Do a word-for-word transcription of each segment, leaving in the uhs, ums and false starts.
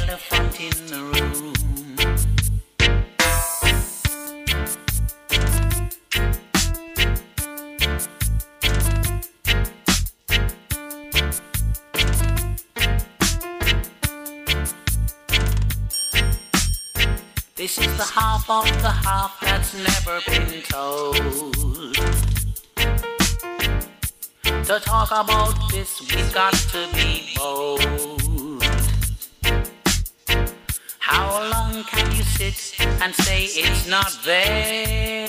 elephant in the room. This is the half of the half that's never been told. To talk about this, we've got to be bold. How long can you sit and say it's not there?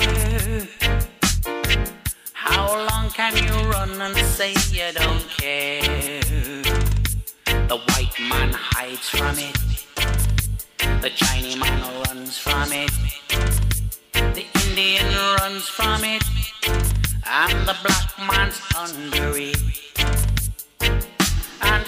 How long can you run and say you don't care? The white man hides from it. The Chinese man runs from it. The Indian runs from it. And the black man's under it. And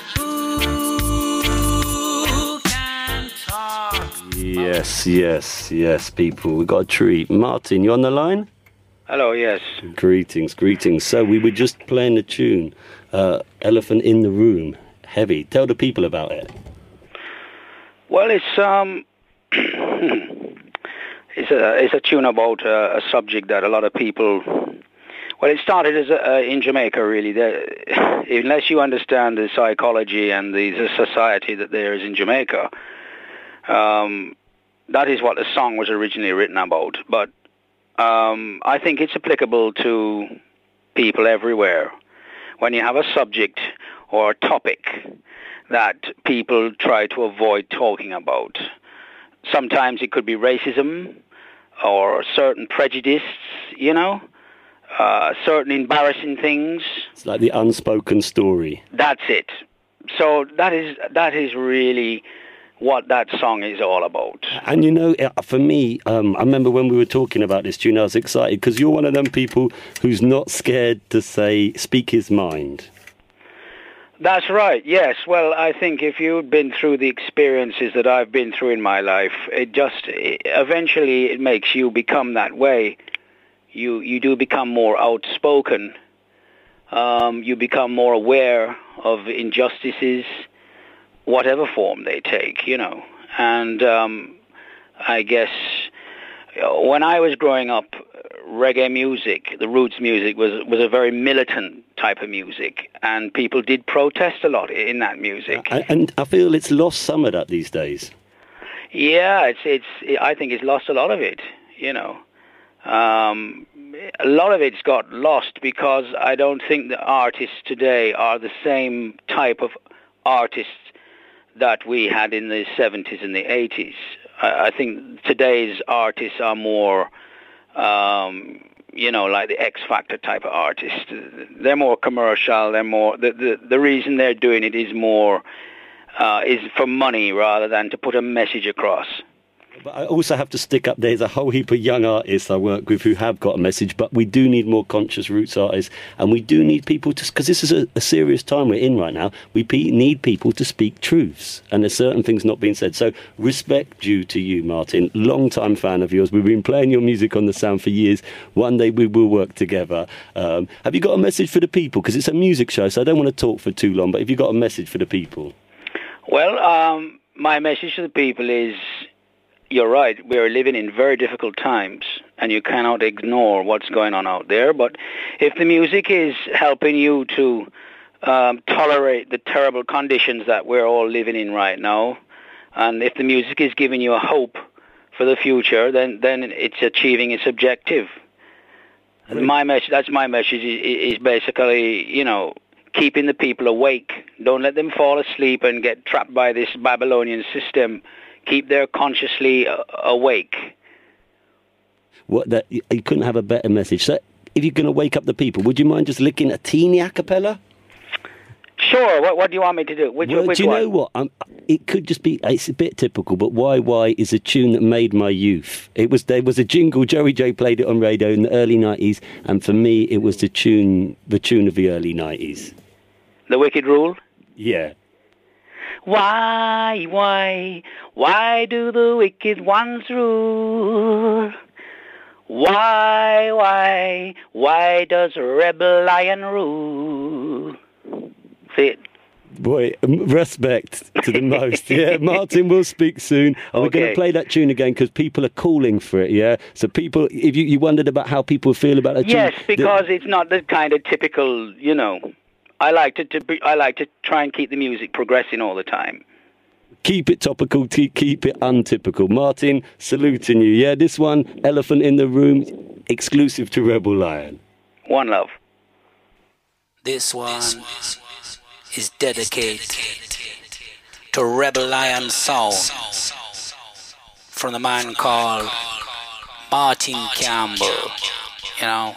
who can talk? Yes, yes, yes, people. We've got a treat. Martin, you on the line? Hello, yes. Greetings, greetings. So we were just playing the tune, uh, Elephant in the Room, Heavy. Tell the people about it. Well, it's um, it's a it's a tune about uh, a subject that a lot of people. Well, it started as a, uh, in Jamaica, really. There, unless you understand the psychology and the, the society that there is in Jamaica, um, that is what the song was originally written about. But um, I think it's applicable to people everywhere. When you have a subject or a topic that people try to avoid talking about. Sometimes it could be racism or certain prejudice, you know, uh, certain embarrassing things. It's like the unspoken story. That's it. So that is that is really what that song is all about. And you know, for me, um, I remember when we were talking about this tune, I was excited because you're one of them people who's not scared to say, speak his mind. That's right, yes. Well, I think if you've been through the experiences that I've been through in my life, it just, it, eventually it makes you become that way. You you do become more outspoken. Um, you become more aware of injustices, whatever form they take, you know. And um, I guess when I was growing up, reggae music, the roots music, was was a very militant type of music, and people did protest a lot in that music. And, and I feel it's lost some of that these days. Yeah, it's it's. I think it's lost a lot of it. You know, um, a lot of it's got lost because I don't think the artists today are the same type of artists that we had in the seventies and the eighties. I, I think today's artists are more. Um, you know, like the X Factor type of artists. They're more commercial. They're more the the, the reason they're doing it is more uh, is for money rather than to put a message across. But I also have to stick up, there's a whole heap of young artists I work with who have got a message, but we do need more conscious roots artists, and we do need people to, because this is a, a serious time we're in right now, we pe- need people to speak truths, and there's certain things not being said. So respect due to you, Martin, long-time fan of yours. We've been playing your music on The Sound for years. One day we will work together. Um, have you got a message for the people? Because it's a music show, so I don't want to talk for too long, but have you got a message for the people? Well, um, my message to the people is, you're right, we are living in very difficult times, and you cannot ignore what's going on out there. But if the music is helping you to um, tolerate the terrible conditions that we're all living in right now, and if the music is giving you a hope for the future, then, then it's achieving its objective. And my message, that's my message, is, is basically, you know, keeping the people awake. Don't let them fall asleep and get trapped by this Babylonian system. Keep them consciously uh, awake. What that you couldn't have a better message. So, if you're going to wake up the people, would you mind just licking a teeny a cappella? Sure. What, what do you want me to do? Which, well, which do you one? know what? Um, it could just be. It's a bit typical, but Why Why is a tune that made my youth. It was there was a jingle. Joey J played it on radio in the early nineties, and for me, it was the tune, the tune of the early nineties. The Wicked Rule. Yeah. Why, why, why do the wicked ones rule? Why, why, why does Rebel Lion rule? See it? Boy, respect to the most. Yeah, Martin, we'll speak soon. And we're Okay. going to play that tune again because people are calling for it, yeah? So people, if you, you wondered about how people feel about that tune. Yes, because it's not the kind of typical, you know, I like to, to be, I like to try and keep the music progressing all the time. Keep it topical, te- keep it untypical. Martin, saluting you. Yeah, this one, Elephant in the Room, exclusive to Rebel Lion. One love. This one is dedicated to Rebel Lion Sound from the man called Martin Campbell. You know.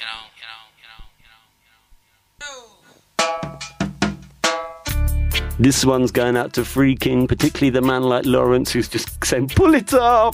This one's going out to Free King, particularly the man like Lawrence who's just saying, pull it up!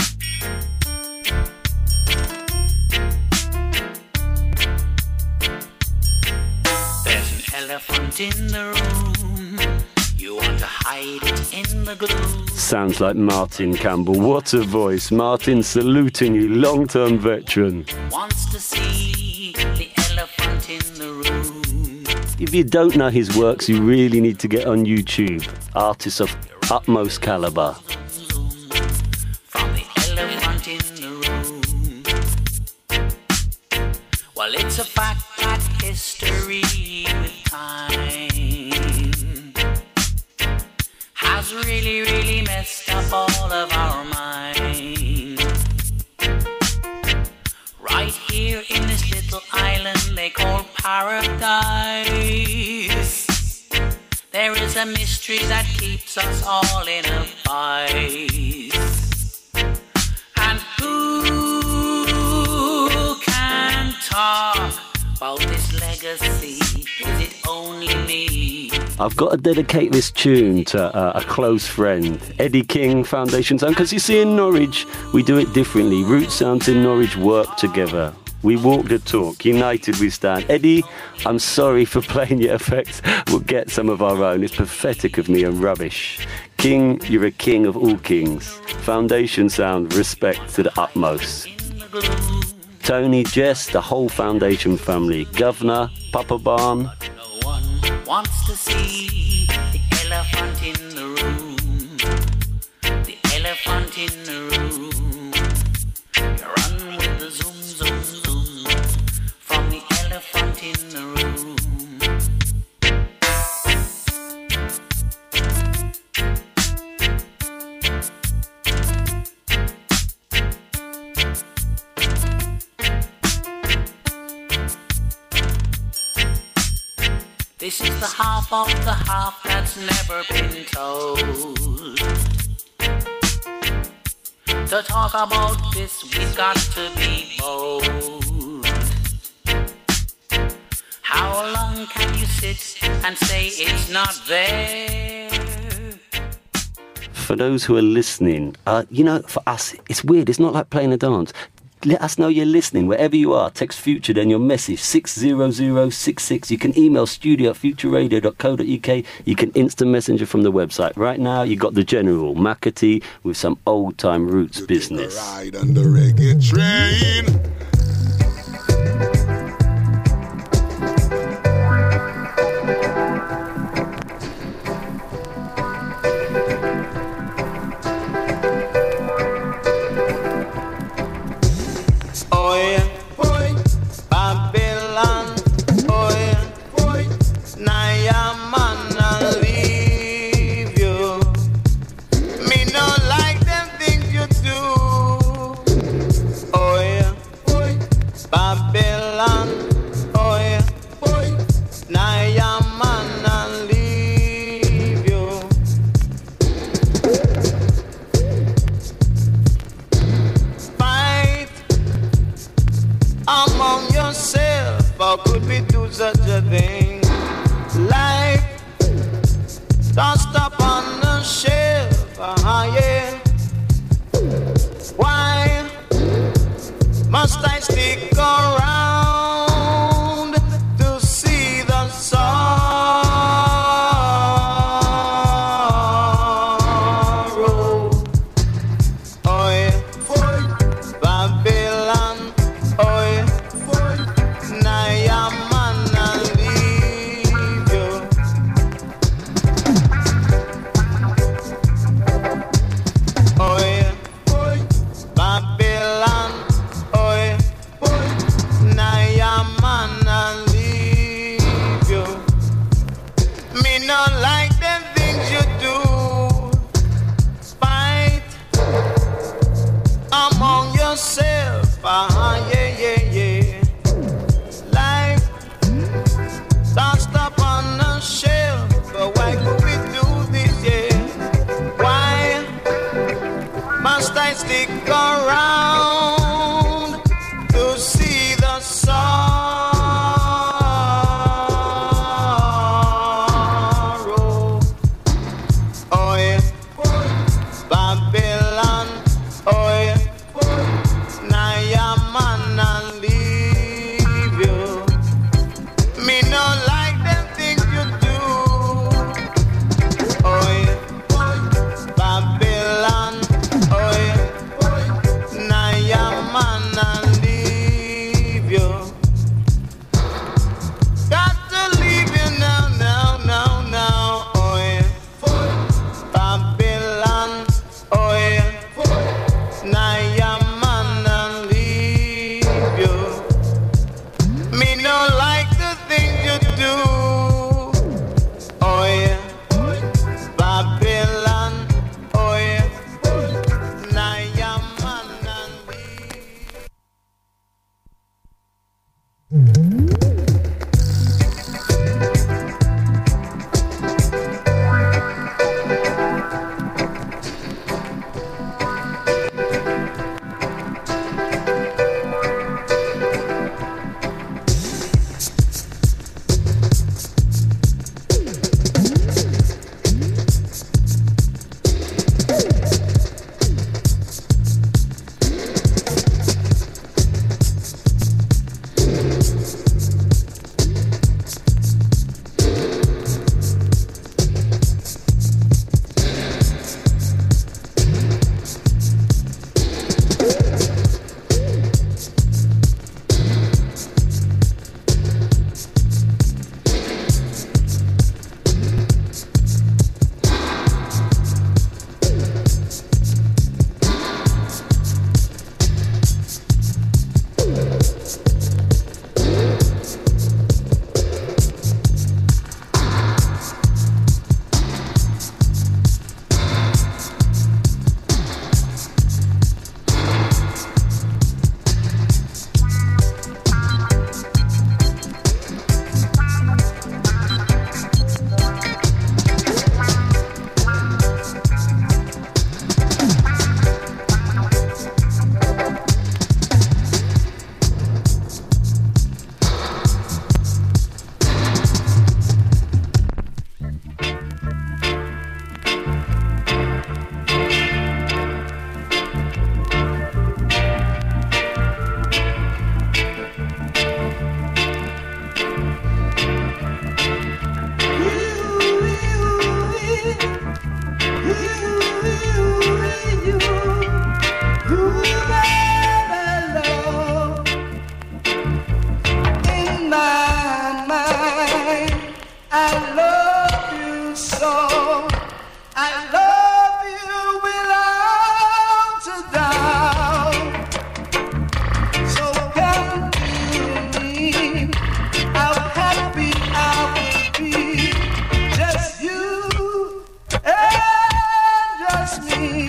There's an elephant in the room. You want to hide it in the gloom. Sounds like Martin Campbell. What a voice. Martin, saluting you, long-term veteran. Wants to see the elephant in the room. If you don't know his works, you really need to get on YouTube. Artists of utmost caliber. From the elephant in the room. Well, it's a fact that history with time has really, really messed up all of our minds. Right here in this little island they call paradise, there is a mystery that keeps us all in a vice. And who can talk about this legacy? Is it only me? I've got to dedicate this tune to uh, a close friend, Eddie King, Foundation Sound, because you see in Norwich, we do it differently. Root Sounds in Norwich work together. We walk the talk, united we stand. Eddie, I'm sorry for playing your effects. We'll get some of our own. It's pathetic of me and rubbish. King, you're a king of all kings. Foundation Sound, respect to the utmost. Tony, Jess, the whole Foundation family. Governor, Papa Barn. No one wants to see the elephant in the room. The elephant in the room. You run with the zoom, zoom, zoom from the elephant in the room. This is the half of the half that's never been told. To talk about this, we've got to be bold. How long can you sit and say it's not there? For those who are listening, uh, you know, for us, it's weird. It's not like playing a dance. Let us know you're listening wherever you are. Text Future, then your message six zero zero six six. You can email studio at future radio dot co dot uk. You can instant messenger from the website. Right now, you got the General Makati with some old time roots You business. take a ride on the reggae train. Such a thing, life don't stop on the shelf, uh-huh, yeah. Why must I stick around to see the sorrow? Oh yeah, Babylon, oh yeah, Nayam. stick around to see the sorrow. Oh yeah, Babylon. Oh yeah, now your man and leave you. Me no like them things you do. Oh yeah, Babylon. Oh yeah, now your man and leave you. Got to leave you now, now, now, now. Oh yeah, Babylon. Oh yeah, now your man and leave you. Me no like the things you do. Oh yeah, Babylon. Oh yeah, now your man and leave. In my mind, I love you so. I love you without a doubt. So can you believe how happy I would be? Just you and just me.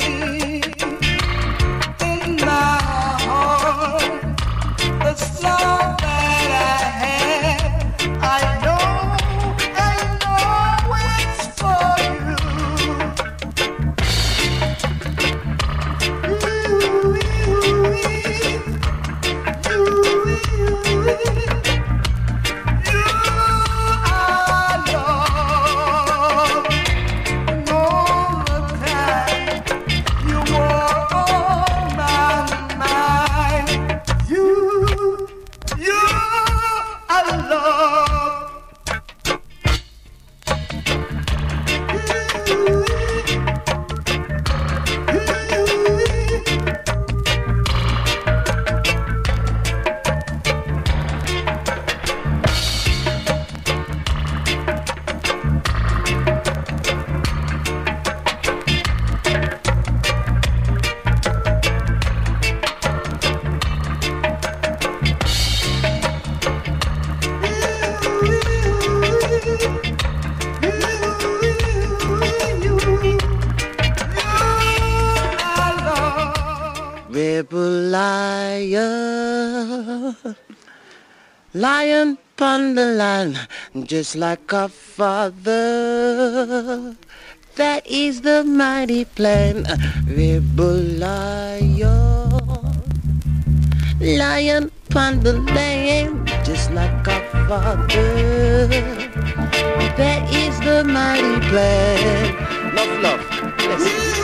In my heart, the song that I have, I know, I know it's for you. You, you, you, you, you are love. And all the time, you were on my mind. You, you are love. Rebel lion, lion upon the line, just like our father. That is the mighty plan. Rebel lion, lion upon the land, just like our father. That is the mighty plan. Love, love. Yes.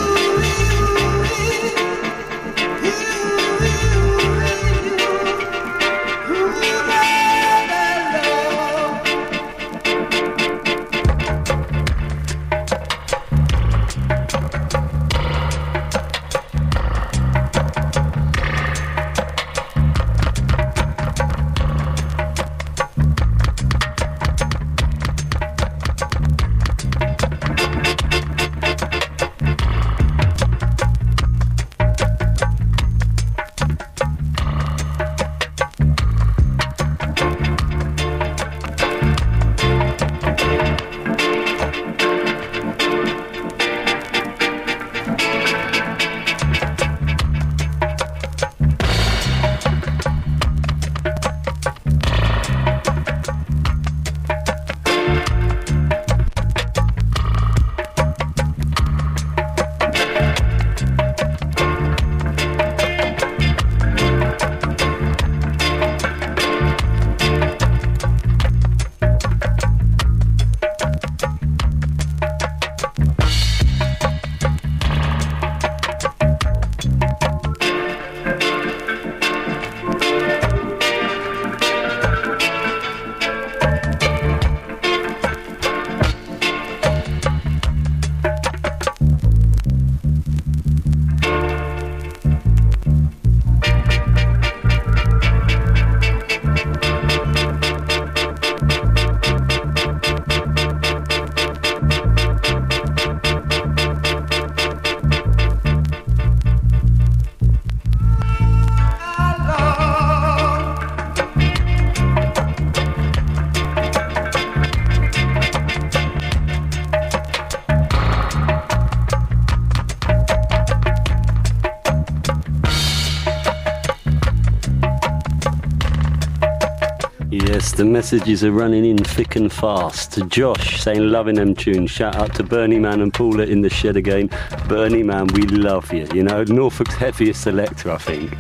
Yes, the messages are running in thick and fast. Josh saying loving them tunes. Shout out to Bernie Man and Paula in the shed again. Bernie Man, we love you. You know, Norfolk's heaviest selector, I think.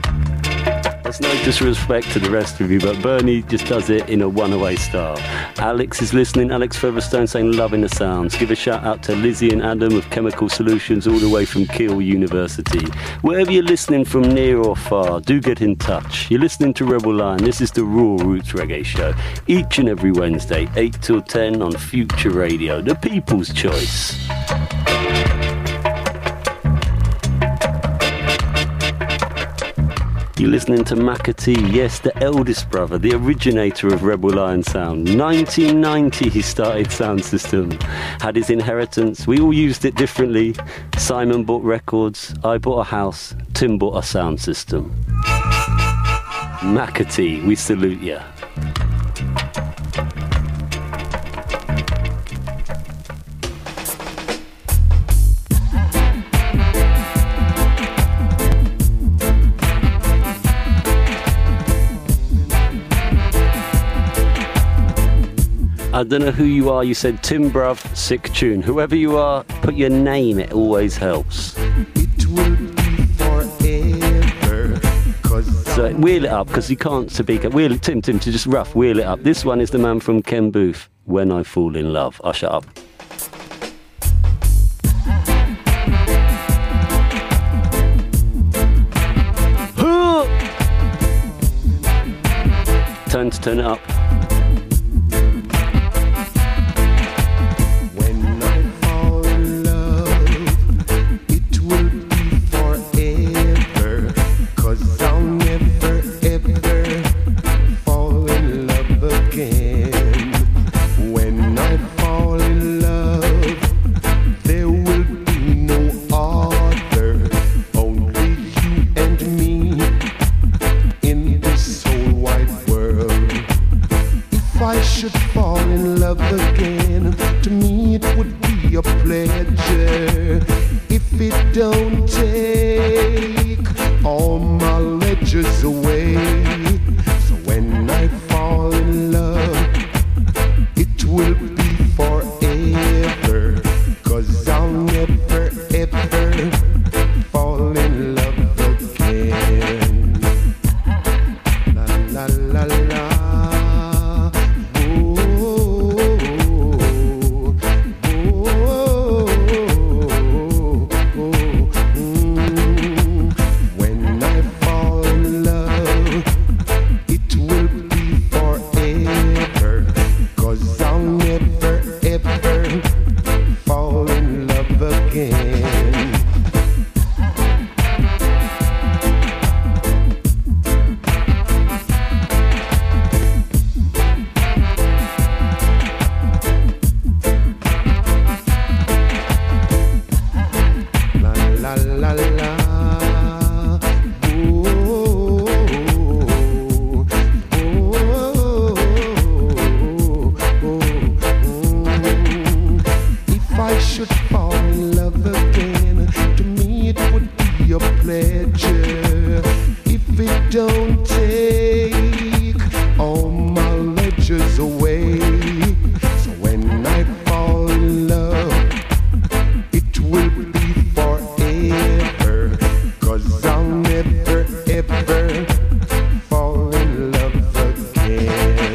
That's no disrespect to the rest of you, but Bernie just does it in a one-away style. Alex is listening. Alex Featherstone saying loving the sounds. Give a shout out to Lizzie and Adam of Chemical Solutions all the way from Keele University. Wherever you're listening from near or far, do get in touch. You're listening to Rebel Lion. This is the Raw Roots Reggae Show. Each and every Wednesday, eight till ten on Future Radio. The People's Choice. You're listening to Makati, yes, the eldest brother, the originator of Rebel Lion Sound. nineteen ninety he started Sound System, had his inheritance, we all used it differently. Simon bought records, I bought a house, Tim bought a sound system. Makati, we salute ya. I don't know who you are, you said Tim Bruv, sick tune. Whoever you are, put your name, it always helps. It will be forever. So wheel it up, because you can't speak it. Wheel it, Tim, Tim, to just rough, wheel it up. This one is the man from Ken Booth, When I Fall in Love. I'll shut up. Turn to turn it up. Will be forever, 'cause I'll pleasure if it don't take all my ledgers away. So when I fall in love, it will be forever, 'cause I'll never ever fall in love again.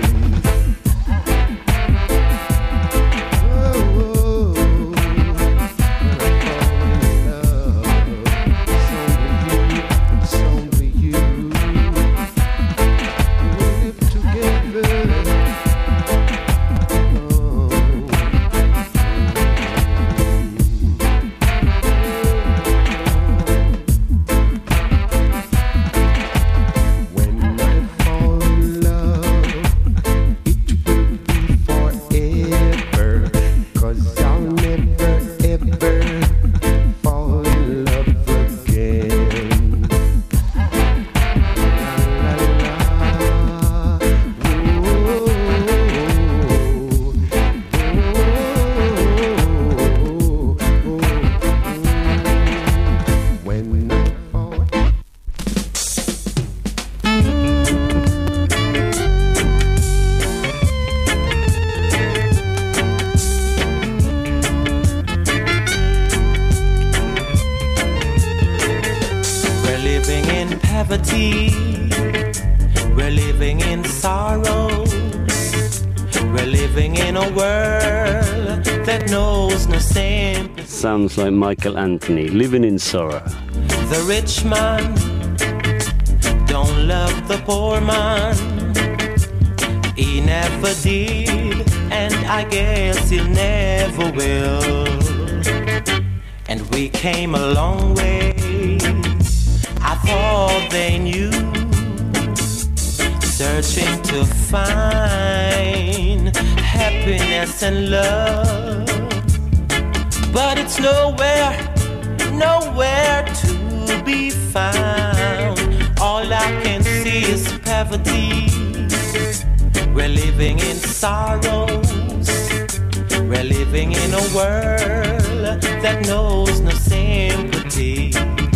We're living in sorrow. We're living in a world that knows no sympathy. Sounds like Michael Anthony, living in sorrow. The rich man don't love the poor man. He never did, and I guess he never will. And we came a long way. I thought they knew, searching to find happiness and love, but it's nowhere, nowhere to be found. All I can see is poverty. We're living in sorrows. We're living in a world that knows no sympathy.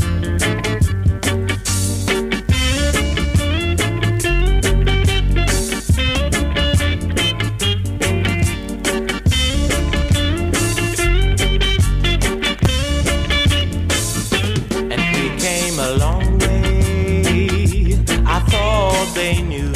They knew,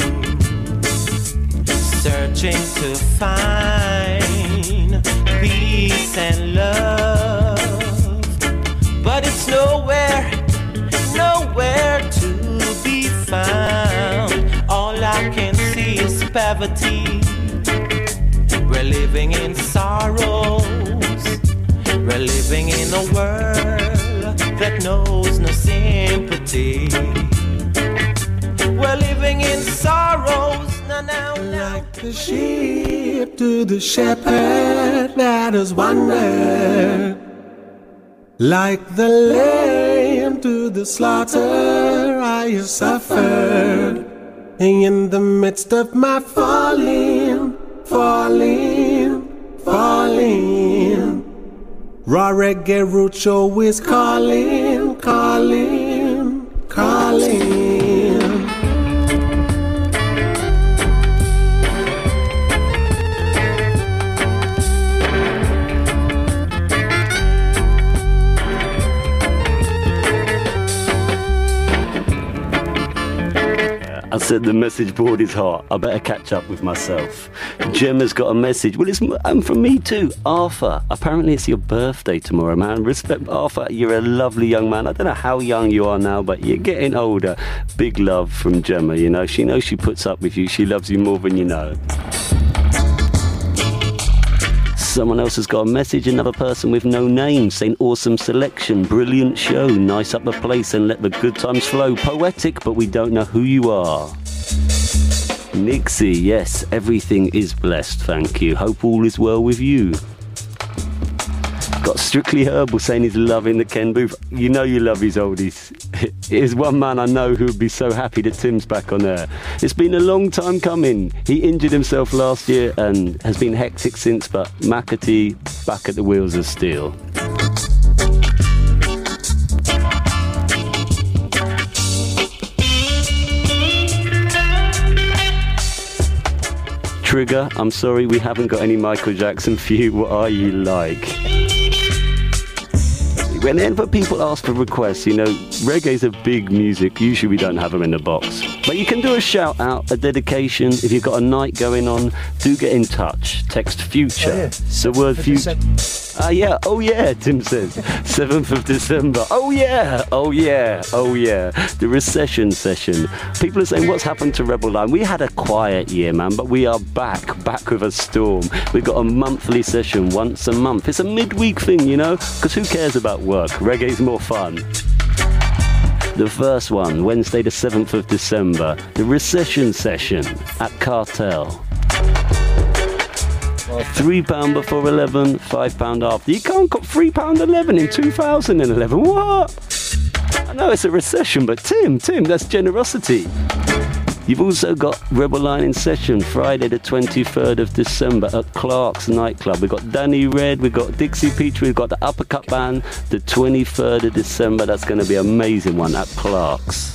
searching to find peace and love, but it's nowhere, nowhere to be found. All I can see is poverty. We're living in sorrows. We're living in a world that knows no sympathy. We're living in sorrows now, now, now. Like the sheep to the shepherd that has wandered, like the lamb to the slaughter I have suffered. In the midst of my falling, falling, falling, raw reggae root show is calling, calling, calling. I said the message board is hot. I better catch up with myself. Gemma's got a message. Well, it's and from me too. Arthur, apparently it's your birthday tomorrow, man. Respect, Arthur. You're a lovely young man. I don't know how young you are now, but you're getting older. Big love from Gemma, you know. She knows she puts up with you. She loves you more than you know. Someone else has got a message, another person with no name, saying awesome selection, brilliant show, nice up the place and let the good times flow. Poetic, but we don't know who you are. Nixie, yes, everything is blessed, thank you. Hope all is well with you. Got Strictly Herbal saying he's loving the Ken Booth. You know you love his oldies. Here's one man I know who would be so happy that Tim's back on air. It's been a long time coming. He injured himself last year and has been hectic since, but McAtee back at the wheels of steel. Trigger, I'm sorry, we haven't got any Michael Jackson for you. What are you like? Whenever people ask for requests, you know, reggae's a big music. Usually we don't have them in the box. But you can do a shout out, a dedication. If you've got a night going on, do get in touch. Text future. Oh, yeah. The word future. Ah, uh, yeah. Oh, yeah, Tim says. seventh of December. Oh, yeah. Oh, yeah. Oh, yeah. The recession session. People are saying, what's happened to Rebel Line? We had a quiet year, man, but we are back, back with a storm. We've got a monthly session once a month. It's a midweek thing, you know, because who cares about work? Reggae's more fun. The first one, Wednesday the seventh of December, the recession session at Cartel. Three pound before eleven, five pound after. You can't got three pound eleven in two thousand eleven. What? I know it's a recession, but Tim, Tim, that's generosity. You've also got Rebel Line in session Friday the twenty-third of December at Clark's nightclub. We've got Danny Red, we've got Dixie Peach, we've got the Uppercut Band. The twenty-third of December, that's going to be an amazing one at Clark's.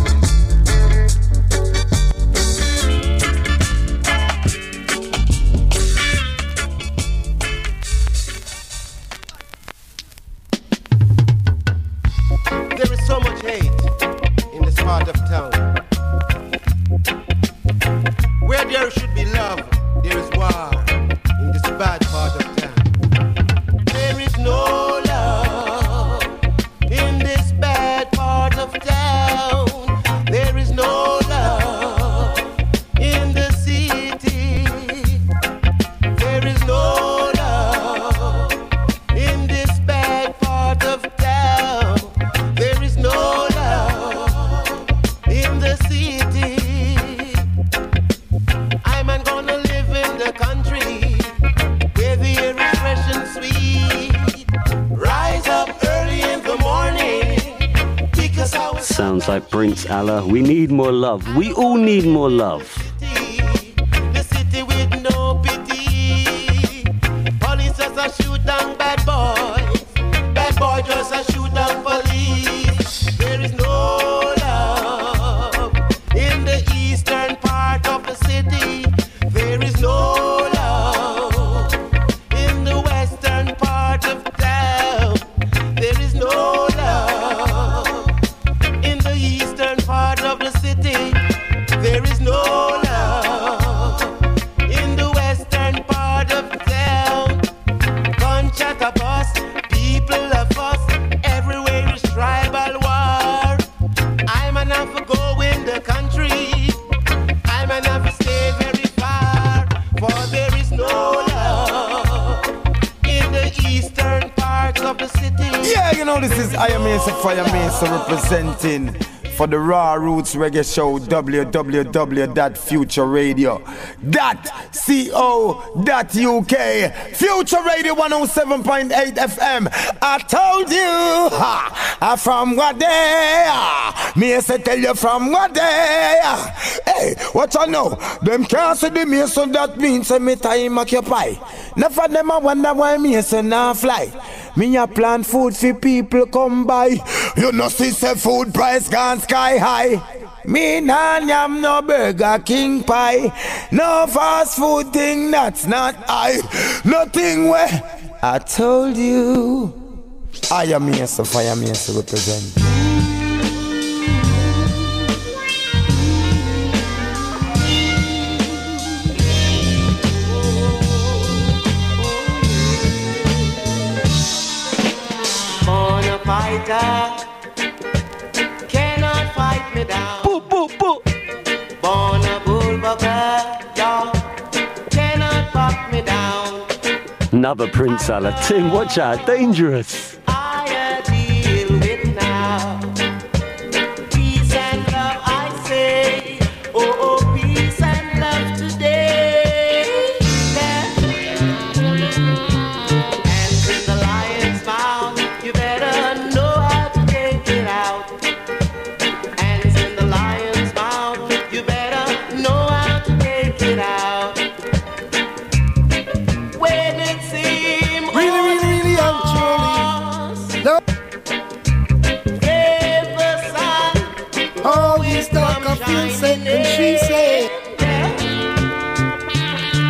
There is so much hate in this part of town. Where there should be love, there is war in this bad part of town. There is no love in this bad part of town. There is no love in the city. There is no love in this bad part of town. There is no love in the city. I'm gonna live in the country where the air is fresh and sweet. Rise up early in the morning because I was. Sounds like Prince Allah. We need more love. We all need more love. The city with no pity. Police just a shoot down bad boys. Bad boy just a shoot down police. There is no love in the eastern part of the city. There is no love in the western part of town. There is no love in the eastern part of the city. There is no love in the western part of town. Gunshot a bus, people a fuss, everywhere is tribal war. I'm enough to go in the country. I'm enough to stay very far, for there is no love in the eastern parts of the city. Yeah, you know this is I Am Mesa Fire Mesa representing for the Raw Roots Reggae Show, w w w dot future radio dot co dot u k. Future Radio one oh seven point eight F M. I told you, ha, I'm from what day? Me I say tell you from what day? Hey, what you know? Them can't see the me, so that means say me time occupy. Never them I wonder why me say nah fly. Me a plan food for people come by. You know see say food price gone sky high. Me nah yam no Burger King pie. No fast food thing that's not I. Nothing where I told you. I am here so fire me so represent. Fighter cannot fight me down. Boo, boo, boo. Born a bullbucker, y'all cannot pop me down. Another Prince Allah. Tim, watch out, dangerous. I deal with now. Peace and love, I say. Oh, oh, peace and love today. Yeah. And in the lion's mouth, you better. And she said,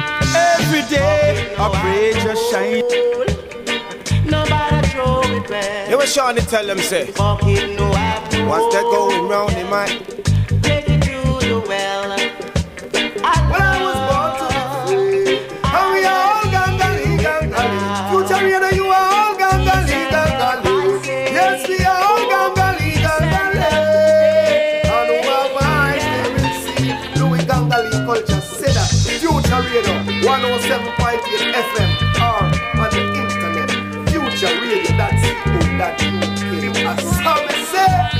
shine. Nobody throw it back. You were Sean to tell them, say, Fuck it, no have to. what's that going round in my... Take it to the well. When I was born to be free, and we are all gangali, gangali. Future radio, you are all gangali, gangali. Yes, we are all gangali, gangali. And who am I? They will see Louis Gangali culture. Say that. Future radio, one oh seven point eight F M, or on the internet. Future radio, that's who that you came. As some say.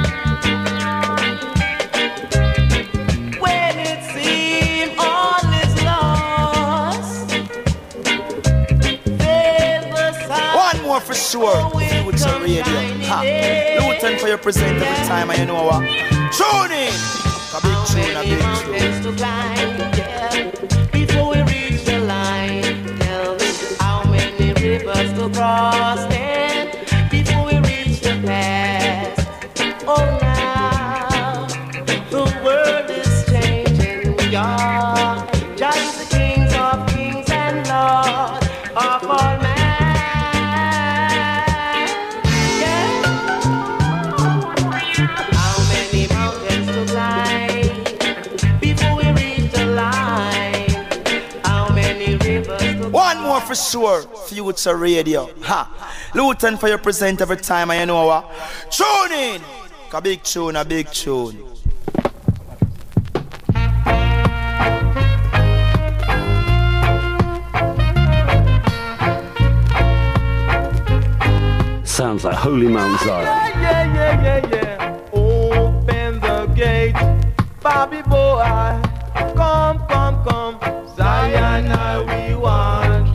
For sure, Future Radio. Ha. Luton for your present every time, and you know what? Tune in! A big tune, a big tune. Before we reach the line, tell me how many rivers to cross then. Before we reach the past, oh now, the world is changing. We are just the kings of kings and lords of all men. For sure, Future Radio. Ha! Luton for your present every time, and you know what? Tune in! A big tune, a big tune. Sounds like Holy Mount Zion. Yeah, yeah, yeah, yeah, yeah. Open the gate, Bobby boy. Come, come, come. Zion, I we want.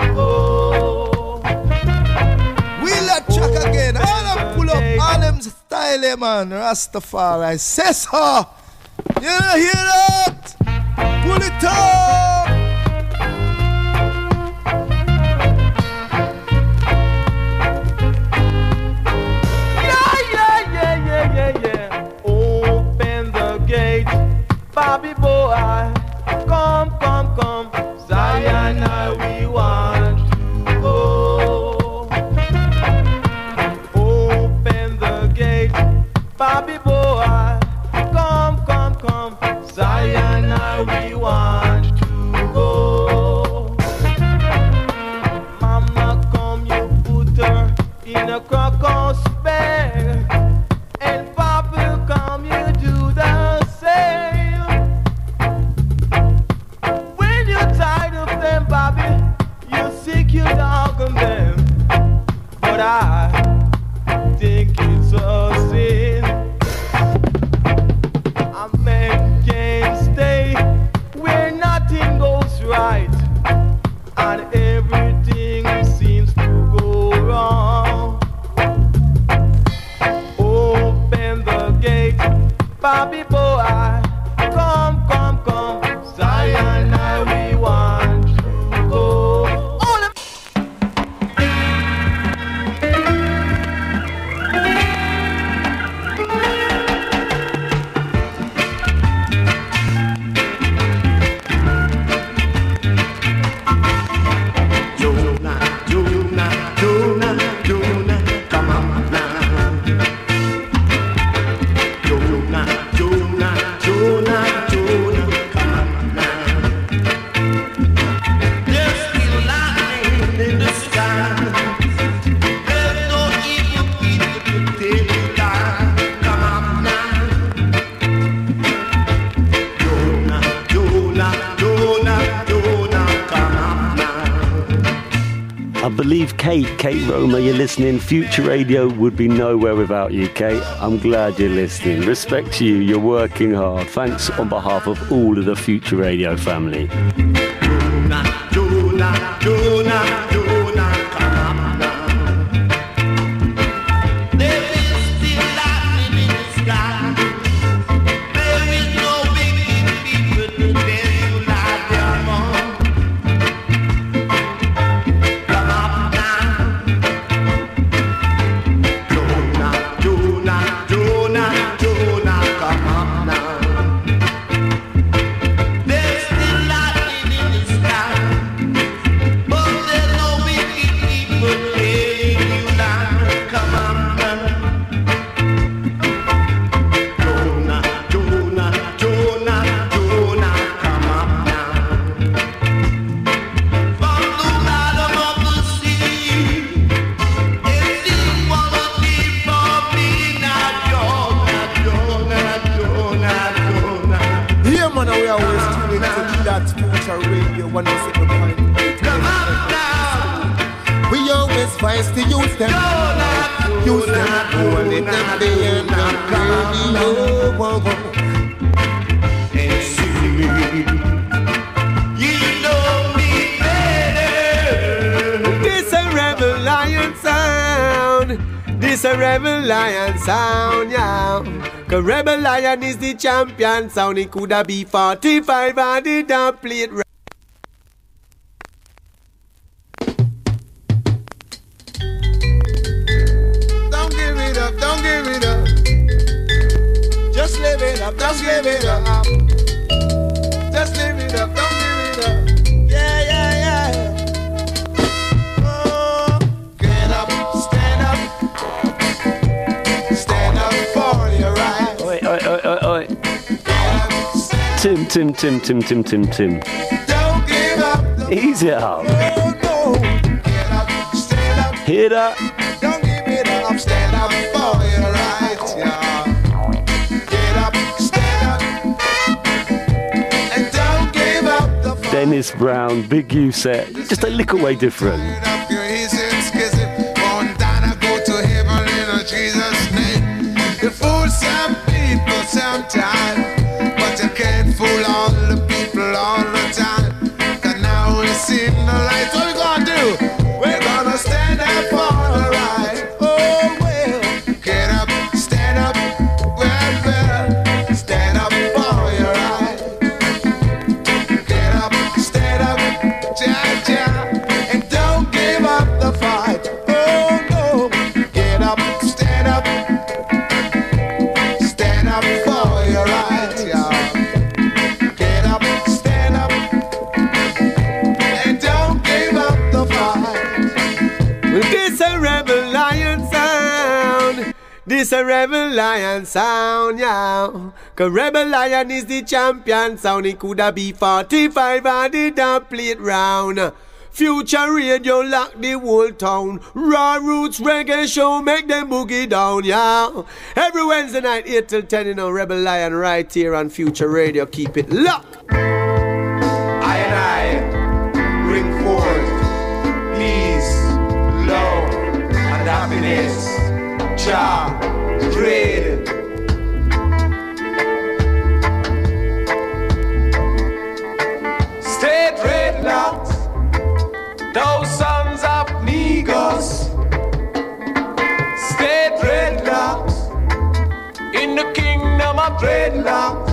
Track again, all them pull up, all them style, man. Rastafari, say so. You don't hear that? Pull it up. Yeah, yeah, yeah, yeah, yeah, yeah. Open the gate, Bobby boy. Come, come, come. Zion, I we want. Bobby boy, come, come, come. Zion, I we want to go. Mama, come, you put her in a crocodile bag. And Papa, come, you do the same. When you're tired of them, Bobby, you seek your dog on them. But I think it's a sin. A man can stay where nothing goes right, and everything seems to go wrong. Open the gate, Bobby boy. Come, come, come. Zion, I we want to go. I believe Kate, Kate Roma, you're listening. Future Radio would be nowhere without you, Kate. I'm glad you're listening. Respect to you, you're working hard. Thanks on behalf of all of the Future Radio family. Jonah, Jonah, Jonah, Jonah, come on now. There is still lightning in the sky. There is no big people to tell you like them on. Come on now. Jonah, Jonah, Jonah, Jonah, come on now. There's still lightning in the sky, but there's no one is it the point. We always fight to use them. Use them, hold it them day and night. Radio. And see me. You know me better. This a rebel lion sound. This a rebel lion sound, yeah. Cause rebel lion is the champion sound. It coulda be forty-five and it don't play it right. Don't give it up, don't give it up. Just live it up, just live it up. Just live it up, don't give it up. Yeah, yeah, yeah. Oh, get up, stand up. Stand up for your right. Oi, oi, oi, oi, oi. Tim, Tim, Tim, Tim, Tim, Tim, Tim. Don't give up. Ease it up. Oh, no. Get up, stand up. Hear that? Don't give it up, stand up for your right, yeah. Get up, stand up. And don't give up the fight. Dennis Brown, Big U set, just a little way different. Up your easy and skizzy. Born down and go to heaven in a Jesus' name. You fool some people sometimes, but you can't fool all the people all the time. Cause now we see the light. What we gonna do? We're gonna stand up for the right. Oh well, get up, stand up, well, well, stand up for your right. Get up, stand up, ja, ja, and don't give up the fight. Oh no, get up, stand up, stand up for your right, yeah. Get up, stand up, and don't give up the fight. This a rebel lion sound. This a rebel lion sound, yeah. Cause rebel lion is the champion sound. It coulda be forty-five and it don't play it round. Future Radio lock the whole town. Raw Roots Reggae Show make them boogie down, yeah. Every Wednesday night, eight till ten, you know, Rebel Lion right here on Future Radio. Keep it locked. I and I bring forth peace, love, and happiness. Jah, dread. Stay dreadlocked, those sons of Negros. Stay dreadlocked in the kingdom of dreadlocks.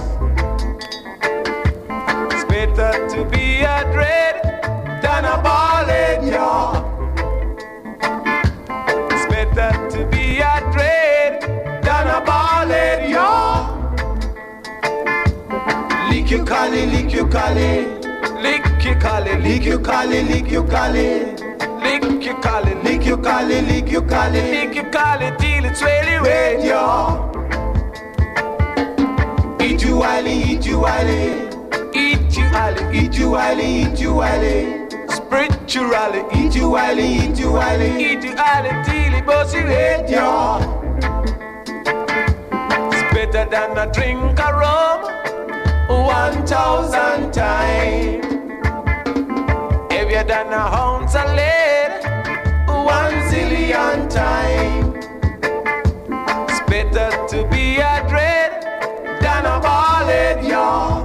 It's better to be a dread than a ballad, y'all. It's better to be a dread than a ballad, y'all. Lick your collie, lick your collie, lick your collie, lick your collie, lick your collie, lick your collie, lick your collie, lick your collie, lick your collie till it's really red, y'all. Eat you wily, eat you wily. Eat you wily, eat you wily, eat you wily. Spiritually, eat you wily, eat you wily. Eat you wily till it bust your head, y'all. It's better than a drink of rum one thousand times. Heavier than a ounce of lead one zillion times. It's better to be a dread than a ballad, y'all.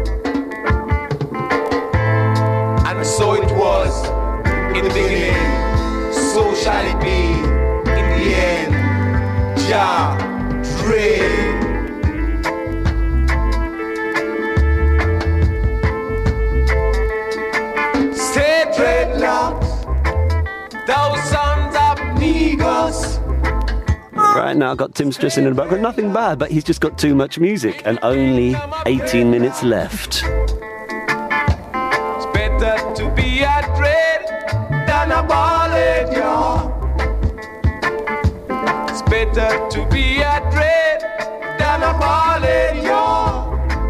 And so it was in the beginning, so shall it be in the end. Jah, dread. Stay dreadlocked, thou sons of Negros. Right now, I've got Tim stressing in the background. Nothing bad, but he's just got too much music and only eighteen minutes left. It's better to be a dread than a ballad, y'all. It's better to be a dread than a ballad, y'all.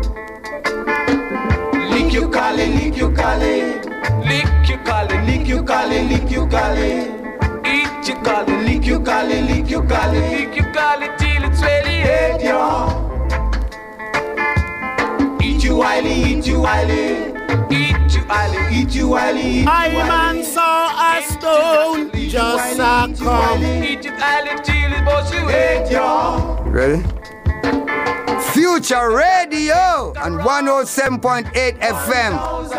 Lick your collie, lick your collie. Lick your collie, lick your collie, lick your collie. Eat your collie, lick your collie, lick your collie, lick your collie till it's really red, y'all. Eat you wily, eat you wily. Eat you while eat you while eat you I man saw a stone just a come. Eat you while it chill it, but you hate you. Ready? Future Radio and one oh seven point eight F M.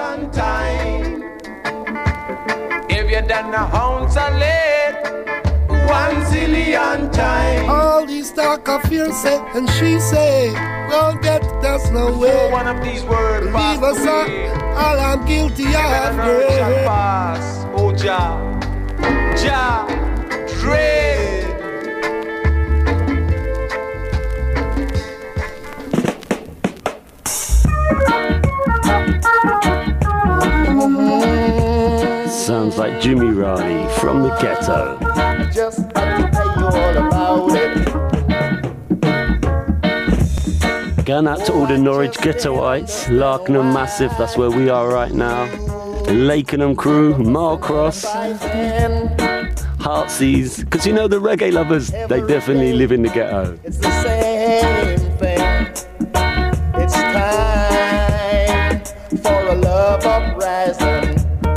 If you done a ounce of lead, one zillion times. All these talk of fear say and she say, won't get us no way. One of these words leave us up, all I'm guilty of. Pass, oh Jah, Jah, dread. Sounds like Jimmy Rani from the ghetto. Just had to tell you all about it. Going out to all the Norwich ghettoites, Larkenham Massive, that's where we are right now. The Lakenham crew, Marcross, Heartsease, because you know the reggae lovers, they definitely live in the ghetto. It's the same thing. It's time for a love uprising.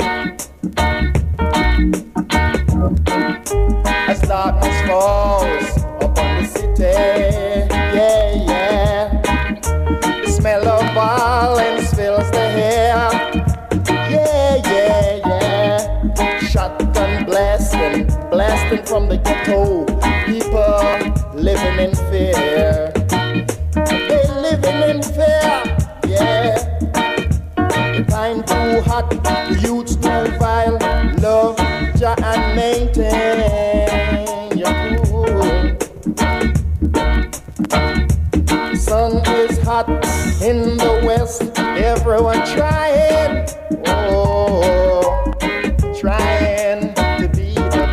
As darkness falls upon the city, yeah, yeah. The smell of violence fills the air, yeah, yeah, yeah. Shotgun blasting, blasting from the ghetto. People living in fear. They living in fear, yeah. The time too hot, the youth's too vile. Love, Jah and maintain your cool. The sun is hot in the west. Everyone trying, oh, trying to be the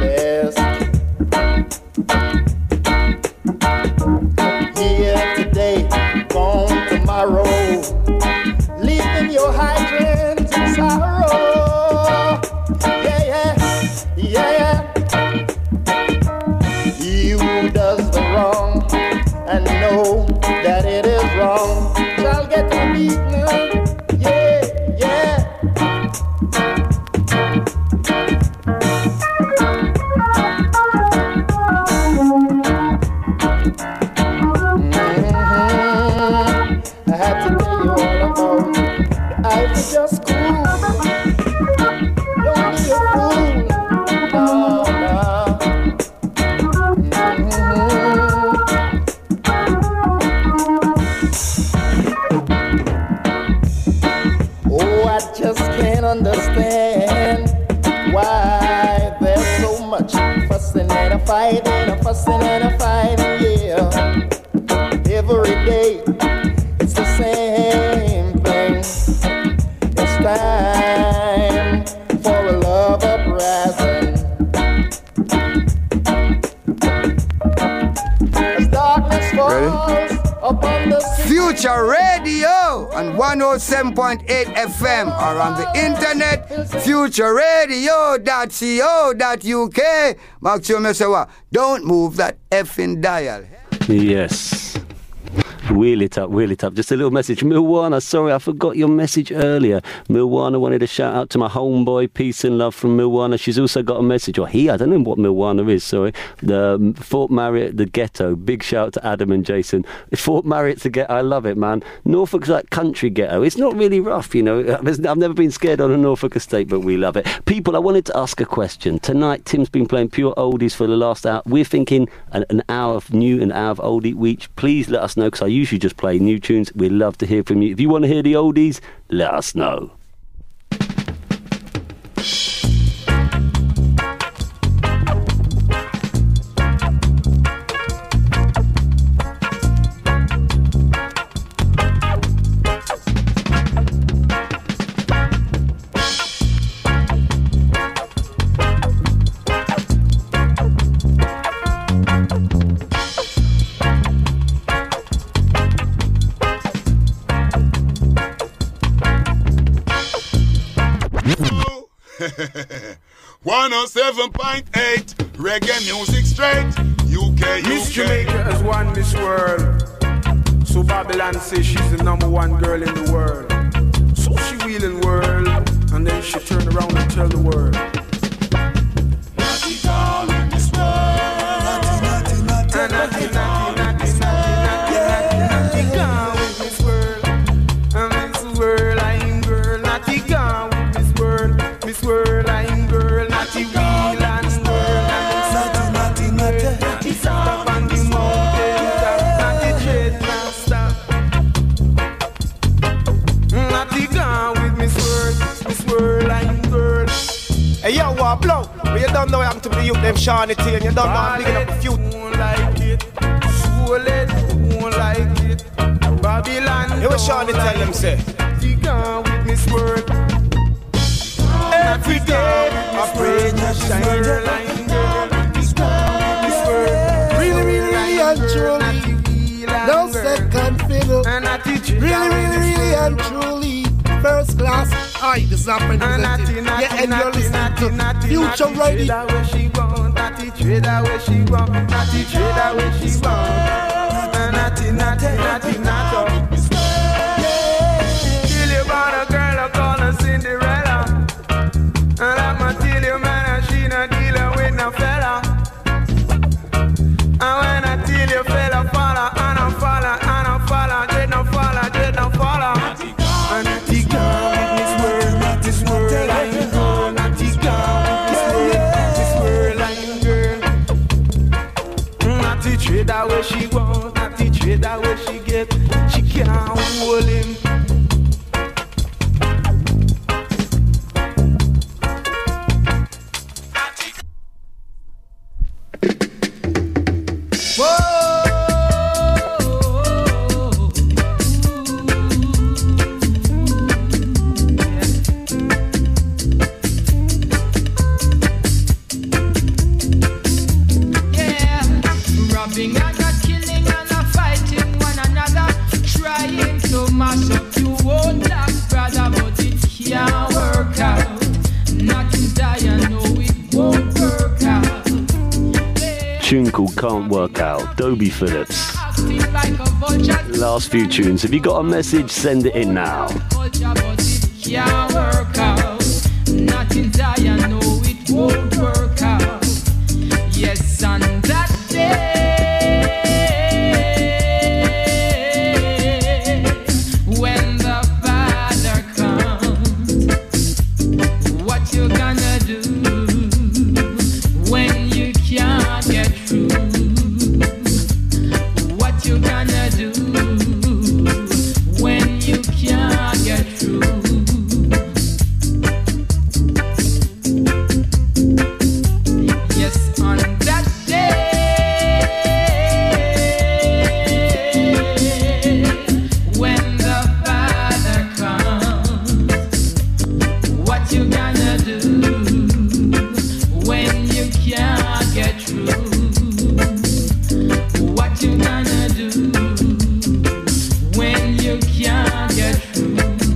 best. Here today, gone tomorrow. Leaving your hydrants in sorrow. Yeah, yeah, yeah. He who does the wrong and know that it is wrong shall get beaten. Yeah, yeah. Mm-hmm. I had to tell you all about it. I was just cool. Don't be a fool. No, no. Mm-hmm. Oh, I just can't understand why there's so much fussing and a fighting, a fussing and a fighting, yeah. Every day it's the same thing. It's time for a love uprising. As darkness falls upon the city. Future Radio on one oh seven point eight F M or on the internet, future radio dot co dot U K. Mark Chumesewa, don't move that effing dial. Yes. Wheel it up, wheel it up. Just a little message. Milwana, sorry, I forgot your message earlier. Milwana wanted a shout out to my homeboy. Peace and love from Milwana. She's also got a message, or he, I don't know what Milwana is, sorry. The um, Fort Marriott, the ghetto. Big shout out to Adam and Jason. Fort Marriott's the ghetto. I love it, man. Norfolk's like country ghetto. It's not really rough, you know. I've never been scared on a Norfolk estate, but we love it. People, I wanted to ask a question. Tonight, Tim's been playing pure oldies for the last hour. We're thinking an, an hour of new, an hour of oldie each. Please let us know, because I usually just play new tunes. We'd love to hear from you. If you want to hear the oldies, let us know. one oh seven point eight reggae music straight. U K, Miss U K. Jamaica has won Miss World. So Babylon says she's the number one girl in the world. So she will squealing world. And then she turned around and tell the world. Naughty girl in this world. Naughty, naughty, naughty, naughty, naughty, naughty, naughty, naughty girl with this world. And this world I'm girl. Naughty girl with this world. This world I'm girl. Naughty wheel and world. Naughty, naughty, naughty, naughty stop on the mountain. Naughty tread now stop. Naughty girl with this world. This world I'm girl. Hey yo, what blow? But you don't know what happened to the youth, them Shawnee T, and you don't know I'm picking up a few. Won't like it, soul it, won't like it. Babylon. You what Shawnee tell them say? The girl with this word. Every day I pray to shine your light, girl. This girl with this word. Really, really, really, and truly. No second fiddle. Really, really, really, and truly. First class. Aye, this is not represented. Yeah, and you're listening to Future Radio. Where she want, natty trader where she want, natty trader where she want, natty natty natty natty. Till you born a girl, I call her Cinderella. And I'ma tell you, man, she not dealing with no fella. And when I tell you, fella follow, and I follow, and I follow, did not follow, did not follow. And natty girl with this world, this world I'm girl, natty girl with this world, this world I'm girl. Natty trader where she want, natty trader where she get, she can't hold him. Tune called Can't Work Out, Dobie Phillips. Last few tunes. Have you got a message? Send it in now. Can't work out. Nothing I know it won't work out. Yes, on that day when the Father comes, what you gonna do when you can't get through? What you gonna do when you can't get through? Yes, on that day when the Father comes, what you gonna do when you can't get through? What you gonna do when you can't get through?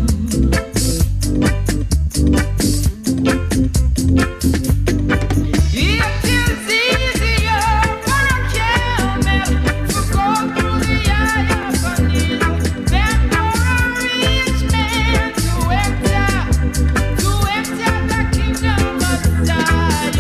It is easier for a camel to go through the eye of a needle than for a rich man to enter, to enter the kingdom of Zion.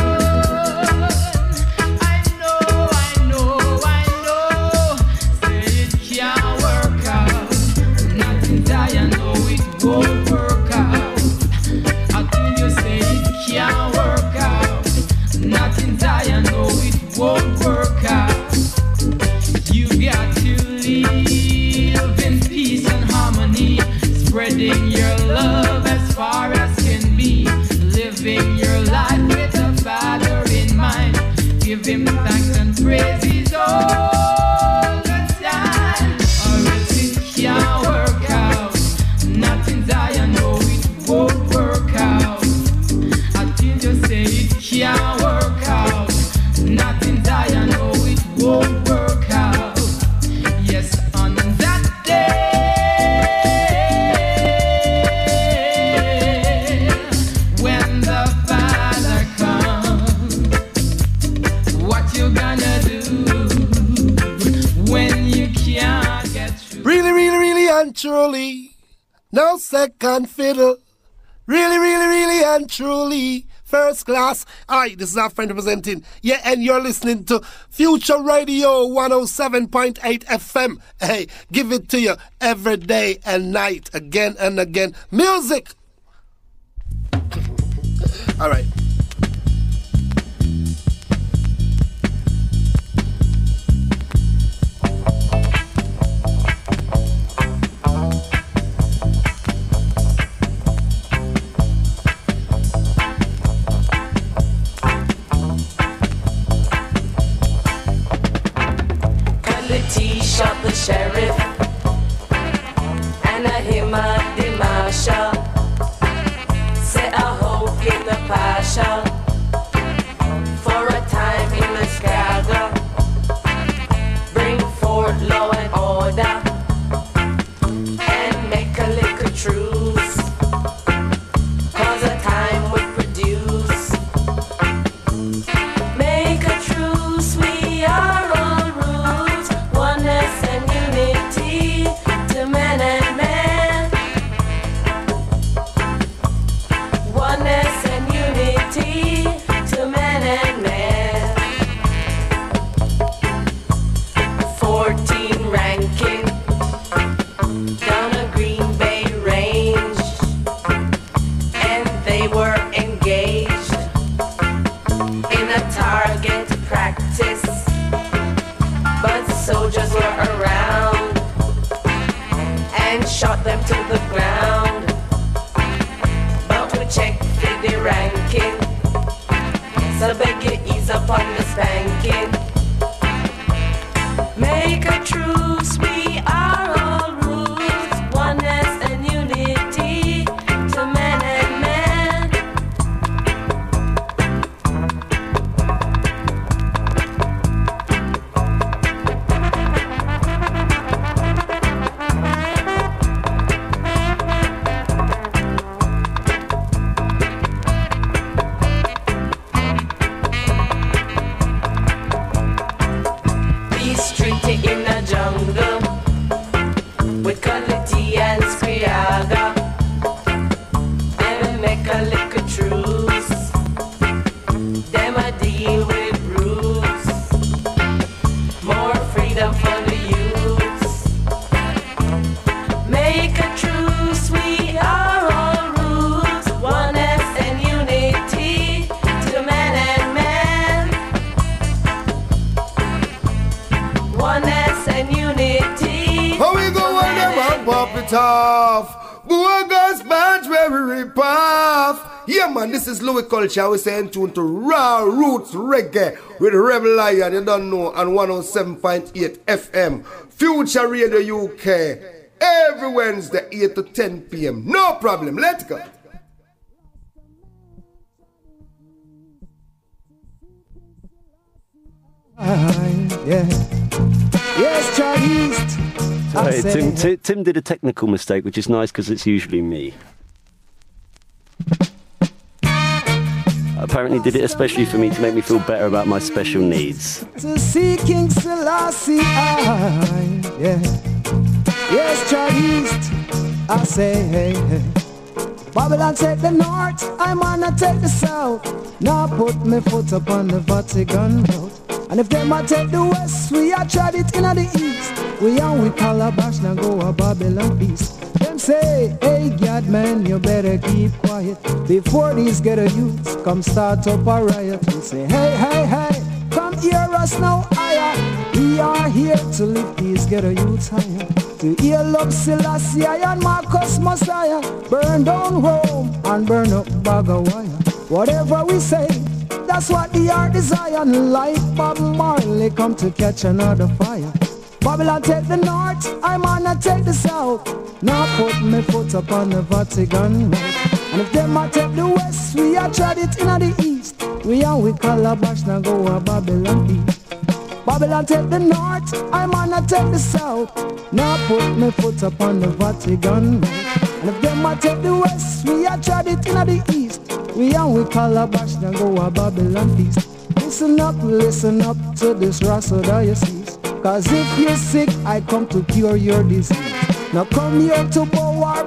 I know, I know, I know. Say it can't work out. Nothing Zion, no, it won't work out. Until you say it can't work out. Nothing Zion, no, it won't work out. You got to live in peace and harmony, spreading your love as far as can be, living your life with the Father in mind. Give him thanks and praises all the time, or else it can't work out. Nothing Zion, no, it won't work out. Until you say it can't work out. Nothing Zion, no, it won't work out. Yes, on that day when the Father comes, what you gonna do when you can't get through? Really, really, really, and truly. no second fiddle. Really, really, really and truly first class. Alright, this is our friend representing. Yeah, and you're listening to Future Radio one oh seven point eight F M. Hey, give it to you every day and night, again and again. Music! Alright. Shot the sheriff and a him a the marshal. Set a hope in the pasha for a time in the Chicago. Bring forth law and order and make a little truce. Cause a time would produce. Make a truce, we are all roots. Oneness and unity to man and man. Oneness and unity to man and man. Fourteen ranking down a Green Bay range, and they were engaged in a target practice. But soldiers were around and shot them to the ground. But we checked for the ranking, so beg you ease up on the spanking. Make a truce, we are all roots. Oneness and unity to man and man. Peace treaty in the jungle with Quality and Scriaga. Them make a little truce. Them a deal with roots. More freedom for the youths. Make a truce, we are all roots. Oneness and unity to man and man. Oneness and unity. How we go when them and pop it off? Bogus bands where we rip off. Yeah man, this is Louis Culture. We say in tune to Raw Roots Reggae with Rebel Lion, you don't know, on one oh seven point eight F M. Future Radio U K. Every Wednesday, eight to ten p.m. No problem, let's go. Yeah. Yes, Charles. Sorry, Tim, Tim, Tim did a technical mistake, which is nice because it's usually me. Apparently did it especially for me to make me feel better about my special needs. To see King Selassie, I, yeah. Yes, Charles. I say, hey, hey. Babylon take the north, I'm gonna take the south. Now put my foot upon the Vatican road. And if them a take the west, we a tried it in the east. We on we calabash, now go a Babylon beast. Them say, hey God man, you better keep quiet before these ghetto youths come start up a riot. We say, hey, hey, hey, come hear us now higher. We are here to lift these ghetto youths higher. To heal up Selassie and Marcus Messiah. Burn down Rome and burn up Bagawaya. Whatever we say, that's what the heart desire. Like Bob Marley come to catch another fire. Babylon take the north, I'm gonna take the south. Now put my foot up on the Vatican road. And if them a take the west, we a tried it in the east. We and we calabash, now go a Babylon beat. Babylon take the north, I'm gonna take the south. Now put my foot up on the Vatican road. And if them a take the west, we a tried it in the east. We and we calabash, now go a Babylon feast. Listen up, listen up to this Rasta diocese. Cause if you're sick, I come to cure your disease. Now come here to bow or beg no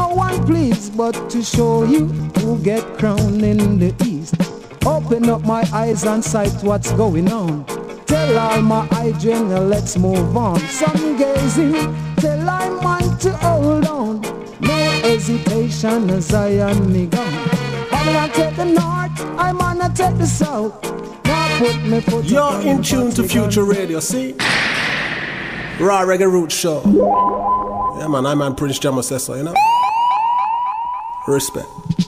no one pleased but to show you who get crowned in the east. Open up my eyes and sight what's going on. Tell all my hygiene, let's move on. Some gazing, tell I'm on to hold on. No hesitation as I am me gone. Babylon take the north, I'm gonna take the south. Now put me foot You're in tune to Future Radio, see? Raw Reggae Roots Show. Yeah man, I'm man Prince Jamo says so, you know? Respect.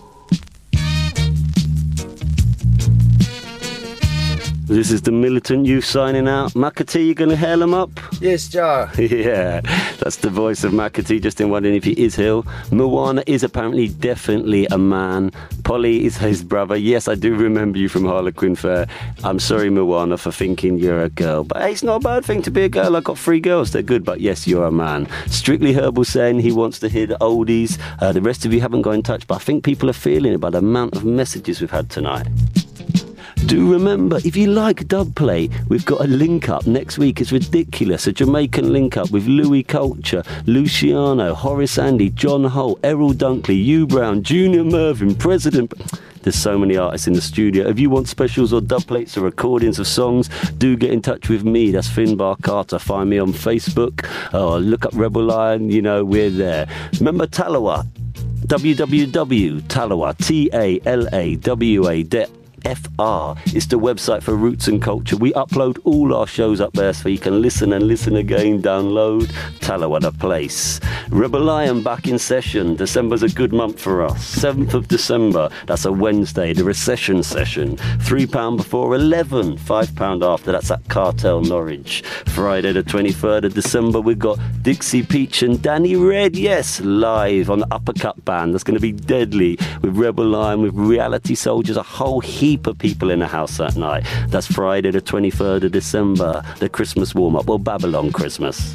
This is the Militant Youth signing out. Makati, you gonna hail him up? Yes, Jar. Yeah, that's the voice of Makati, just in wondering if he is Hill. Moana is apparently definitely a man. Polly is his brother. Yes, I do remember you from Harlequin Fair. I'm sorry, Moana, for thinking you're a girl. But hey, it's not a bad thing to be a girl. I've got three girls, they're good, but yes, you're a man. Strictly Herbal saying he wants to hear the oldies. Uh, the rest of you haven't got in touch, but I think people are feeling it by the amount of messages we've had tonight. Do remember, if you like dubplay, we've got a link up next week. It's ridiculous. A Jamaican link up with Louis Culture, Luciano, Horace Andy, John Holt, Errol Dunkley, Hugh Brown, Junior Mervyn, President. There's so many artists in the studio. If you want specials or dubplates or recordings of songs, do get in touch with me. That's Finbar Carter. Find me on Facebook or look up Rebel Lion. You know, we're there. Remember Talawa? w w w dot talawa, T A L A W A dot F R is the website for Roots and Culture. We upload all our shows up there so you can listen and listen again, download. Talawa the place. Rebel Lion back in session. December's a good month for us. seventh of December, that's a Wednesday, the recession session. three pounds before eleven, five pounds after, that's at Cartel Norwich. Friday the twenty-third of December, we've got Dixie Peach and Danny Red, yes, live on the Uppercut Band. That's going to be deadly with Rebel Lion, with Reality Soldiers, a whole heap of people in the house that night. That's Friday the twenty-third of December, the Christmas warm-up, well, Babylon Christmas.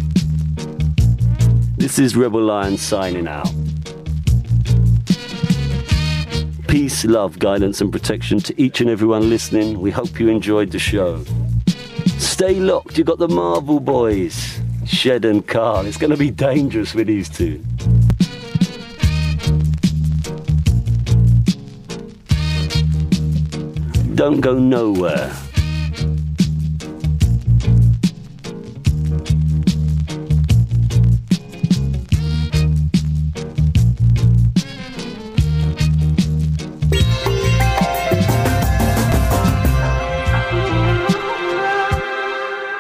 This is Rebel Lion signing out. Peace, love, guidance and protection to each and everyone listening. We hope you enjoyed the show. Stay locked, you got the Marvel Boys, Shed and Carl. It's going to be dangerous with these two. Don't go nowhere.